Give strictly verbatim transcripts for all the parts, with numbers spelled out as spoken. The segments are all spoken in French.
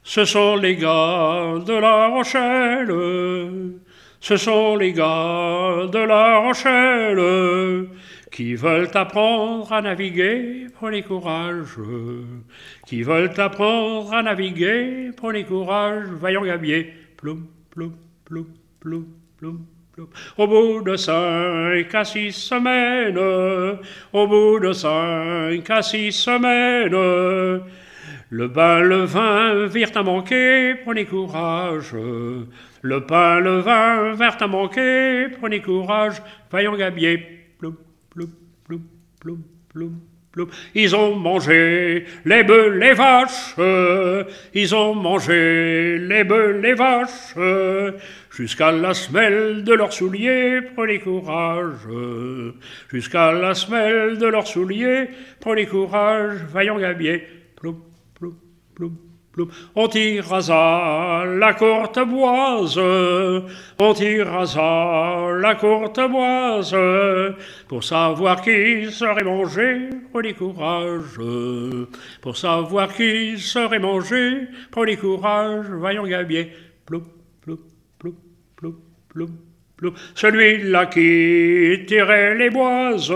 Ce sont les gars de La Rochelle, ce sont les gars de La Rochelle qui veulent apprendre à naviguer, prenez courage. Qui veulent apprendre à naviguer, prenez courage, vaillant gabier. Ploum, ploum, ploum, ploum, ploum. Au bout de cinq à six semaines, au bout de cinq à six semaines, le bain, le vin virent à manquer, prenez courage. Le pain, le vin virent à manquer, prenez courage, vaillant gabier. Ploum, ploum, ploum, ploum, ploum, ploum. Ils ont mangé les bœufs, les vaches, ils ont mangé les bœufs, les vaches, jusqu'à la semelle de leurs souliers, prenez courage. Jusqu'à la semelle de leurs souliers, prenez courage, vaillant gabier. Ploum, ploum, ploum, ploum. On tirasa la courte boise, on tirasa la courte boise, pour savoir qui serait mangé, prenez courage. Pour savoir qui serait mangé, prenez courage, vaillant gabier. Ploum, ploum, ploum, ploum, ploum. Celui-là qui tirait les boises,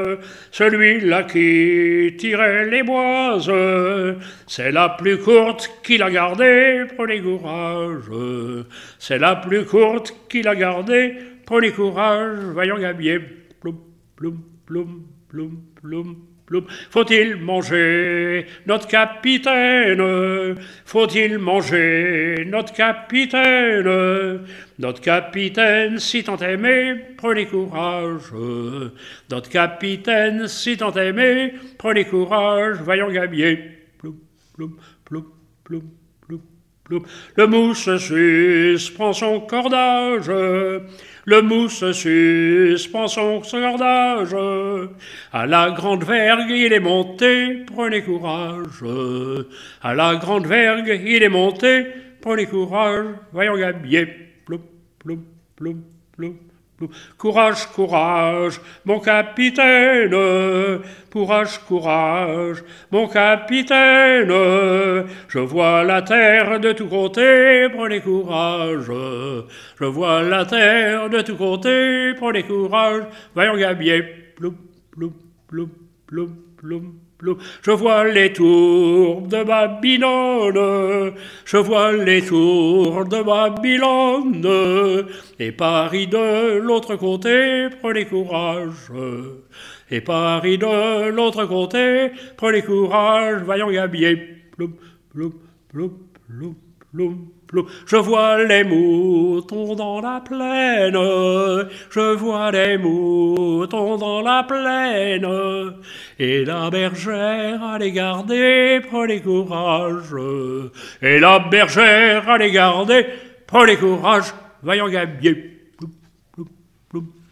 celui-là qui tirait les boises, c'est la plus courte qu'il a gardée, prenez courage. C'est la plus courte qu'il a gardée, prenez courage, vaillant gabier. Ploum, ploum, ploum, ploum, ploum. Faut-il manger notre capitaine? Faut-il manger notre capitaine? Notre capitaine si tant aimé, prenez courage. Notre capitaine si tant aimé, prenez courage, vaillant gabier. Ploum, ploum, ploum, ploum, ploum, ploum. Le mousse suspend son cordage. Le mousse suspend son cordage. À la grande vergue, il est monté, prenez courage. À la grande vergue, il est monté, prenez courage, vaillant gabier. Ploum, ploum, ploum, ploum, ploum. Courage, courage, mon capitaine. Courage, courage, mon capitaine. Je vois la terre de tous côtés, prenez courage. Je vois la terre de tous côtés, prenez courage, vaillant gabier. Ploum, ploum, ploum, ploum, ploum, ploum. Je vois les tours de Babylone, je vois les tours de Babylone, et Paris de l'autre côté, prenez courage. Et Paris de l'autre côté, prenez courage, vaillant gabier. Ploum, ploum, ploum, ploum, ploum. Je vois les moutons dans la plaine, je vois les moutons dans la plaine, et la bergère à les garder, prenez courage, et la bergère à les garder, prenez courage, vaillant gabier. Ploum, ploum, ploum.